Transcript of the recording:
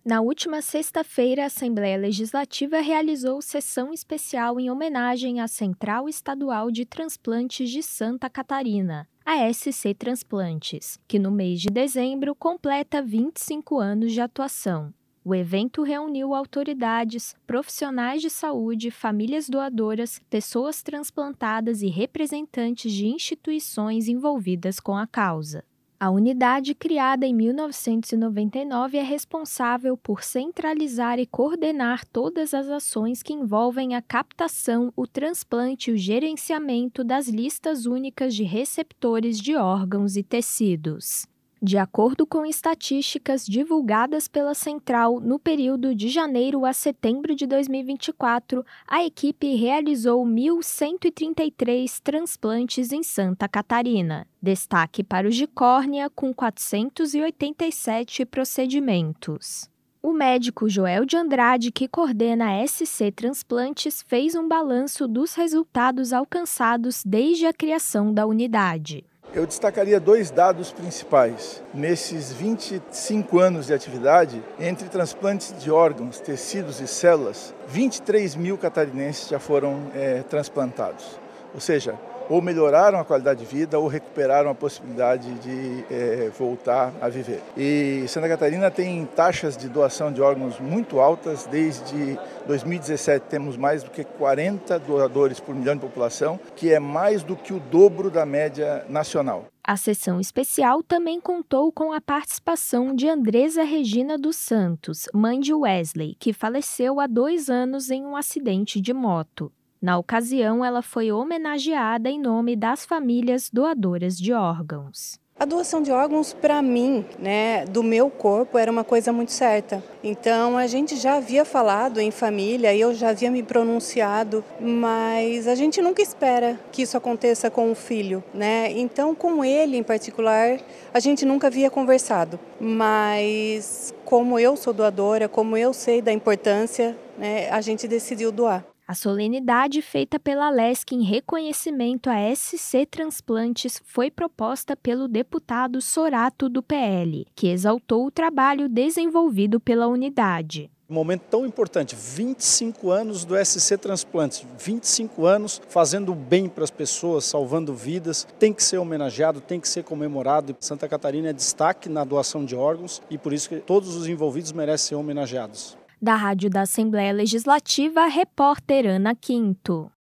Na última sexta-feira, a Assembleia Legislativa realizou sessão especial em homenagem à Central Estadual de Transplantes de Santa Catarina, a SC Transplantes, que no mês de dezembro completa 25 anos de atuação. O evento reuniu autoridades, profissionais de saúde, famílias doadoras, pessoas transplantadas e representantes de instituições envolvidas com a causa. A unidade, criada em 1999, é responsável por centralizar e coordenar todas as ações que envolvem a captação, o transplante e o gerenciamento das listas únicas de receptores de órgãos e tecidos. De acordo com estatísticas divulgadas pela Central, no período de janeiro a setembro de 2024, a equipe realizou 1.133 transplantes em Santa Catarina. Destaque para os de córnea, com 487 procedimentos. O médico Joel de Andrade, que coordena a SC Transplantes, fez um balanço dos resultados alcançados desde a criação da unidade. Eu destacaria dois dados principais. Nesses 25 anos de atividade, entre transplantes de órgãos, tecidos e células, 23 mil catarinenses já foram transplantados. Ou seja, ou melhoraram a qualidade de vida ou recuperaram a possibilidade de voltar a viver. E Santa Catarina tem taxas de doação de órgãos muito altas. Desde 2017 temos mais do que 40 doadores por milhão de população, que é mais do que o dobro da média nacional. A sessão especial também contou com a participação de Andresa Regina dos Santos, mãe de Wesley, que faleceu há 2 anos em um acidente de moto. Na ocasião, ela foi homenageada em nome das famílias doadoras de órgãos. A doação de órgãos, para mim, do meu corpo, era uma coisa muito certa. Então, a gente já havia falado em família, eu já havia me pronunciado, mas a gente nunca espera que isso aconteça com o filho, Então, com ele em particular, a gente nunca havia conversado. Mas, como eu sou doadora, como eu sei da importância, a gente decidiu doar. A solenidade feita pela Alesc em reconhecimento a SC Transplantes foi proposta pelo deputado Sorato do PL, que exaltou o trabalho desenvolvido pela unidade. Um momento tão importante, 25 anos do SC Transplantes, 25 anos fazendo bem para as pessoas, salvando vidas, tem que ser homenageado, tem que ser comemorado. Santa Catarina é destaque na doação de órgãos e por isso que todos os envolvidos merecem ser homenageados. Da Rádio da Assembleia Legislativa, repórter Ana Quinto.